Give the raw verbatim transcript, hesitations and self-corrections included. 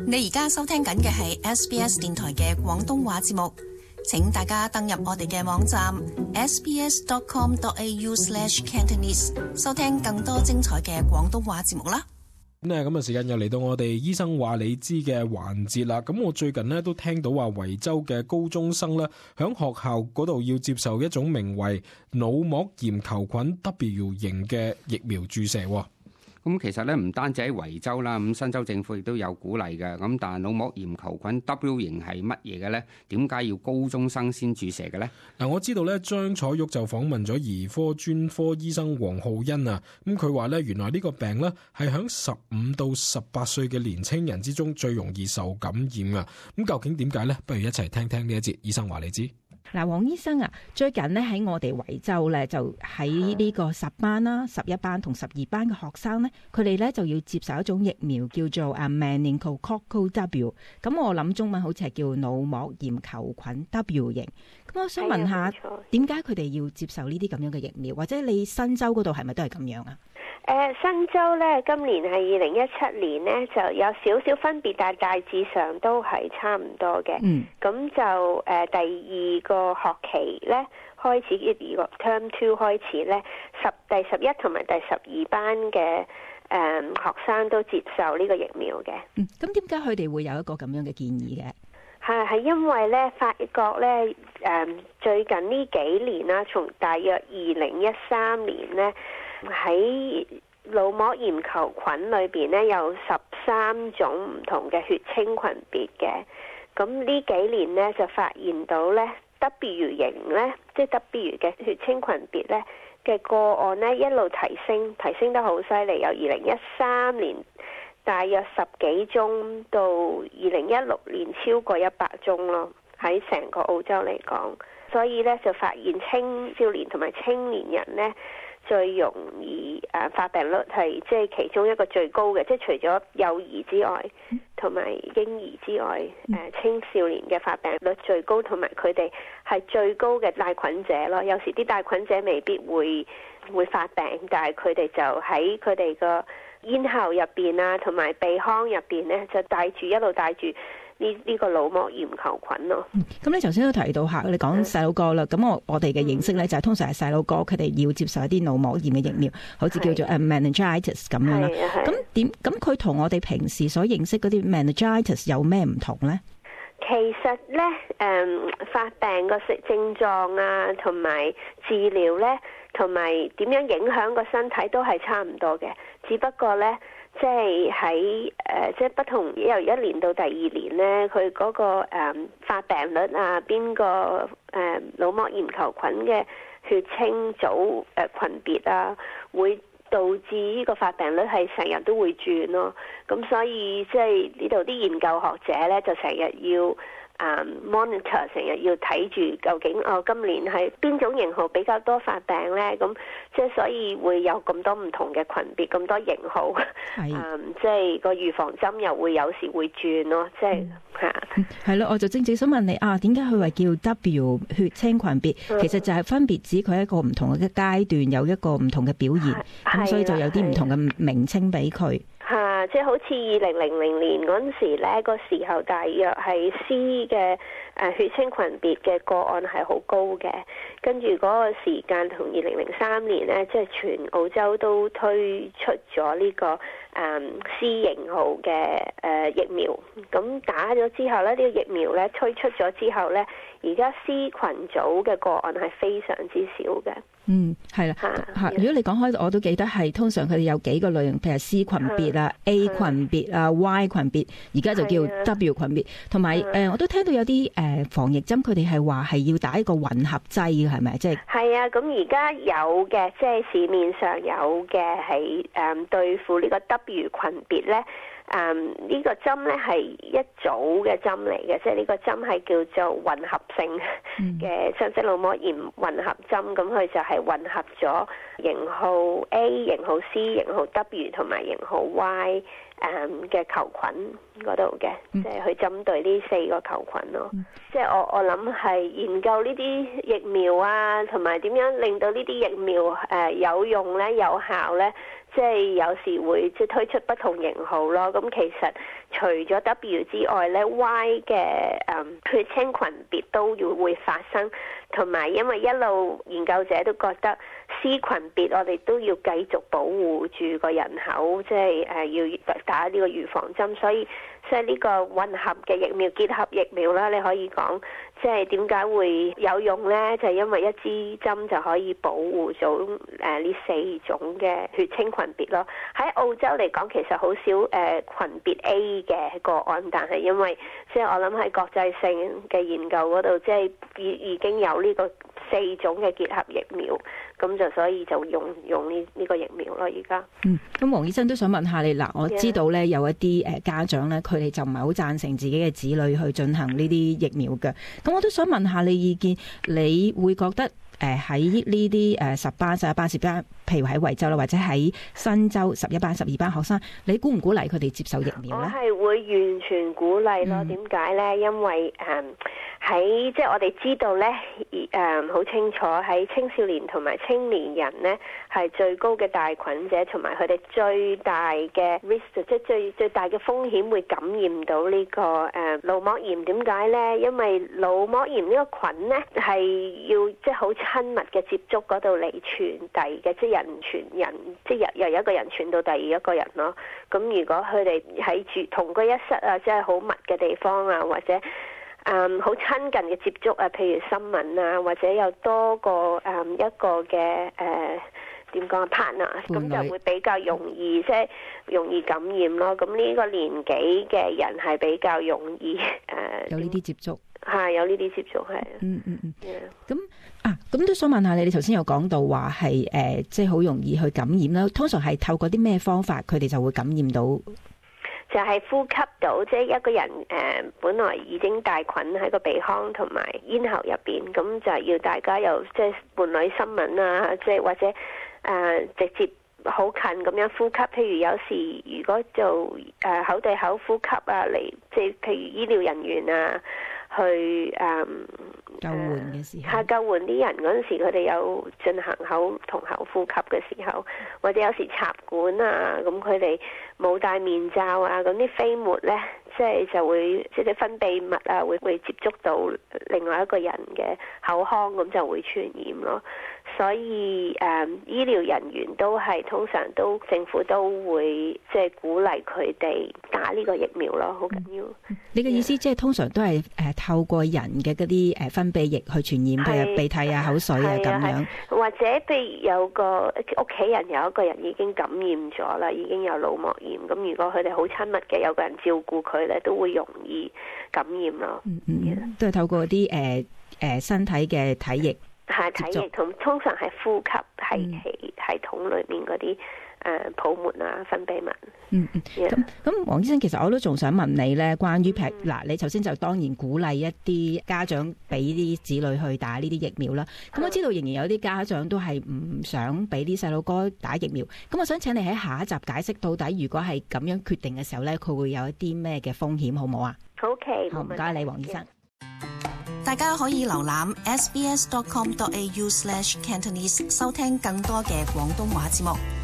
你而家收聽緊嘅係 S B S 電台嘅廣東話節目，請大家登入我哋嘅網站 s b s dot com dot a u slash cantonese 收聽更多精彩嘅廣東話節目啦。 咁咧，咁啊，時間又嚟到我哋醫生話你知嘅環節啦。咁我最近呢都聽到話維州嘅高中生咧，響學校嗰度要接受一種名為腦膜炎球菌 W 型嘅疫苗注射。 咁其實咧唔單止喺維州啦，咁新州政府亦都有鼓勵嘅。咁但係腦膜炎球菌 W 型係乜嘢嘅咧？點解要高中生先注射嘅咧？ 嗱，我知道咧，張彩玉就訪問咗兒科專科醫生黃浩欣啊。咁佢話咧，原來呢個病咧係響十五到十八歲嘅年青人之中最容易受感染啊。咁究竟點解咧？不如一齊聽聽呢一節醫生話你知。 嗱，黃醫生啊，最近咧喺我哋維州咧，就喺呢個十班啦、十一班同十二班嘅學生咧，佢哋咧就要接受一種疫苗叫做啊 meningococcal W。咁我諗中文好似係叫腦膜炎球菌 W 型。咁我想問下，點解佢哋要接受呢啲咁樣嘅疫苗？或者你新州嗰度係咪都係咁樣啊？ 誒、呃、新州咧，今年係二零一七年咧，就有少少分別，但係大致上都係差唔多嘅。嗯，咁就誒、呃、第二個學期咧開始，呢個 Term Two 開始咧，十第十一同埋第十二班嘅誒、呃、學生都接受呢個疫苗嘅。 嗯，咁點解佢哋會有一個咁樣嘅建議嘅？ 係係因為咧，法國咧誒、呃、最近呢幾年啦，從大約二零一三年咧。喺腦膜炎球菌裏邊咧，有十三種唔同嘅血清群別嘅。咁呢幾年咧就發現到咧 W 型咧，即係 W 嘅血清群別咧嘅個案咧一路提升，提升得好犀利。由二零一三年大約十幾宗到二零一六年超過一百宗咯，喺成個澳洲嚟講。所以咧就發現青少年同埋青年人咧，最容易誒、啊、發病率係即係其中一個最高嘅，即係除咗幼兒之外，同埋嬰兒之外，誒、啊、青少年嘅發病率最高，同埋佢哋係最高嘅帶菌者咯。有時啲帶菌者未必會會發病，但係佢哋就喺佢哋個咽喉入邊啊，同埋鼻腔入邊咧，就帶住一路帶住。呢呢個腦膜炎球菌咯。 咁、嗯、你頭先都提到下，你講細路哥啦。咁、嗯、我我哋嘅認識咧，就係、是、通常係細路哥，佢哋要接受一啲腦膜炎嘅疫苗，好似叫做誒 meningitis 咁樣啦。咁點？咁佢同我哋平時所認識嗰啲 meningitis 有咩唔同咧？ 其實咧，誒、嗯、發病個症狀啊，同埋治療咧，同埋點樣影響個身體都係差唔多嘅，只不過咧。即係喺誒，即係不同由一年到第二年咧，佢嗰、那個誒、嗯、發病率啊，邊個誒腦膜炎球菌嘅血清組誒、呃、群別啊，會導致呢個發病率係成日都會轉咯。咁所以即係呢度啲研究學者咧，就成日要。Um, monitor 成日要睇住究竟哦，今年係邊種型號比較多發病呢？咁即係所以會有咁多唔同嘅群別，咁多型號，嗯，即係個預防針又會有時會轉咯，即係嚇。 係咯，我就正正想問你啊，點解佢話叫 W 血清群別？嗯、其實就係分別指佢一個唔同嘅階段有一個唔同嘅表現，咁所以就有啲唔同嘅名稱俾佢。 嚇，即係好似二零零零年嗰陣時咧，個時候大約係 C 嘅誒血清群別嘅個案係好高嘅，跟住嗰個時間同二零零三年咧，即係全澳洲都推出咗呢個誒 C 型號嘅誒疫苗，咁打咗之後咧，呢個疫苗咧推出咗之後咧，而家 C 群組嘅個案係非常之少嘅。 嗯，係啦，嚇！如果你講開，我都記得係通常佢哋有幾個類型，譬如 C 群別啊、A 群別啊、Y 群別，而家就叫 W 群別。同埋誒，我都聽到有啲誒、呃、防疫針，佢哋係話係要打一個混合劑嘅，係咪？即係係啊，咁而家有嘅，即係市面上有嘅係誒對付呢個 W 群別咧。誒、um, 呢個針咧係一組嘅針嚟嘅，即係呢個針係叫做混合性嘅雙色腦膜炎混合針，咁佢就係混合咗型號 A、型號 C、型號 W 同埋型號 Y 誒嘅球菌嗰度嘅，即係去針對呢四個球菌咯。嗯、即係我我諗係研究呢啲疫苗啊，同埋點樣令到呢啲疫苗誒、呃、有用咧、有效咧。 即係有時會即係推出不同型號咯。咁其實除咗 W 之外咧 ，Y 嘅誒、嗯、血清群別都要會發生，同埋因為一路研究者都覺得 C 群別我哋都要繼續保護住個人口，即係誒要打呢個預防針，所以即係呢個混合嘅疫苗結合疫苗啦，你可以講即係點解會有用呢？就係、是、因為一支針就可以保護咗誒呢四種嘅血清群別咯。喺澳洲嚟講，其實好少誒、呃、群別 A 嘅個案，但係因為即係我諗喺國際性嘅研究嗰度，即係已已經有呢個四種嘅結合疫苗，咁就所以就用用呢呢個疫苗咯。而家嗯，咁黃醫生都想問下你嗱，我知道咧有一啲誒家長咧，佢哋就唔係好贊成自己嘅子女去進行呢啲疫苗嘅，咁我都想問下你意見，你會覺得誒喺呢啲誒十班、十一班、十班，譬如喺維州啦，或者喺新州十一班、十二班學生，你鼓唔鼓勵佢哋接受疫苗咧？ 我係會完全鼓勵咯。點解咧？因為誒喺即係我哋知道咧，誒好清楚喺青少年同埋青年人咧係最高嘅帶菌者，同埋佢哋最大嘅 risk， 即係最最大嘅風險會感染到呢個誒腦膜炎。點解咧？因為腦膜炎呢個菌咧係要即係好親密嘅接觸嗰度嚟傳遞嘅，即係人傳人，即係由由一個人傳到第二一個人咯。咁如果佢哋喺住同居一室啊，即係好密嘅地方啊，或者誒好親近嘅接觸啊，譬如新聞啊，或者有多個誒、嗯、一個嘅誒點講 partner， 咁就會比較容易即係容易感染咯。咁呢個年紀嘅人係比較容易誒、呃、 有呢啲接觸， 係有呢啲接觸係。 嗯嗯嗯。咁、 Yeah. 啊，咁都想問下你，你頭先有講到話係誒，即係好容易去感染啦。通常係透過啲咩方法，佢哋就會感染到？ 就係呼吸到，即係一個人誒、呃，本來已經帶菌喺個鼻腔同埋咽喉入邊，咁就係要大家有即係伴侶親吻啊，即係或者誒、呃、直接好近咁樣呼吸。譬如有時如果做誒、呃、口對口呼吸啊，嚟即係譬如醫療人員啊。去誒、嗯、 救援嘅時候， 係、呃、救援啲人嗰陣時，佢哋有進行口同口呼吸嘅時候，或者有時插管啊，咁佢哋冇戴面罩啊，咁啲飛沫咧，即係就會即係啲分泌物啊，會會接觸到另外一個人嘅口腔，咁就會傳染咯。所以誒、嗯，醫療人員都係通常都政府都會即係鼓勵佢哋打呢個疫苗咯，好緊要。 嗯、你嘅意思即係通常都係誒透過人嘅嗰啲誒分泌液去傳染，譬如鼻涕啊、口水啊咁樣。或者譬如有個屋企人有一個人已經感染咗啦，已經有腦膜炎，咁如果佢哋好親密嘅有個人照顧佢咧，都會容易感染咯。嗯嗯， 嗯都係透過啲誒誒身體嘅體液。 係體液同通常係呼吸係系系統裏面嗰啲誒泡沫啊、分泌物。 嗯嗯。咁咁，黃醫生，其實我都仲想問你咧，關於譬如嗱，你頭先就當然鼓勵一啲家長俾啲子女去打呢啲疫苗啦。咁、嗯、我知道仍然有啲家長都係唔想俾啲細路哥打疫苗。咁我想請你喺下一集解釋到底，如果係咁樣決定嘅時候咧，佢會有一啲咩嘅風險，好唔好啊？ 好嘅， 好唔該你，黃醫生。 大家可以瀏覽 s b s dot com dot a u slash cantonese 收聽更多嘅廣東話節目。